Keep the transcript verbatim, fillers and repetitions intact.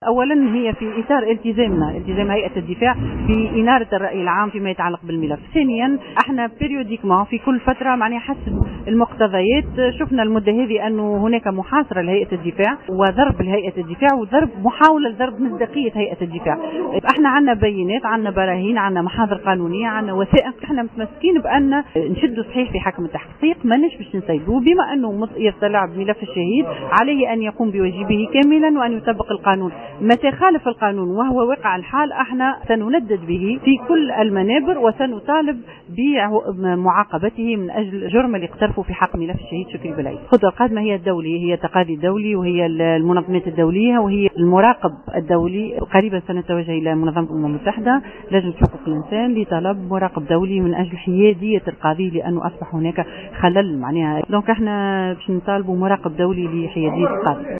اولا هي في اطار التزامنا التزام هيئه الدفاع في اناره الراي العام فيما يتعلق بالملف. ثانيا احنا بيريوديكمون في كل فتره معناها حسب المقتضيات شفنا المده هذه انه هناك محاصره لهيئه الدفاع وضرب لهيئه الدفاع وضرب محاوله لضرب مصداقيه هيئه الدفاع. احنا عندنا بينات، عندنا براهين، عندنا محاضر قانونيه، عندنا وثائق. احنا متمسكين بان نشدوا صحيح في حكم التحقيق، ماناش باش نسيبوه بما انه يطلع بملف الشهيد عليه ان يقوم بواجبه كاملا وان يطبق القانون. متى خالف القانون وهو واقع الحال احنا سنندد به في كل المنابر وسنطالب بمعاقبته من اجل جرم اللي اقترفوا في حق ملف الشهيد شكري بلعيد. الخطوه القادمه هي الدولي، هي التقاضي الدولي وهي المنظمات الدوليه وهي المراقب الدولي. قريبا سنتوجه الى منظمه الامم المتحده لجنه حقوق الانسان لطلب مراقب دولي من اجل حياديه القاضي لانه اصبح هناك خلل معناها. دونك احنا باش نطالبوا مراقب دولي لحياديه القاضي.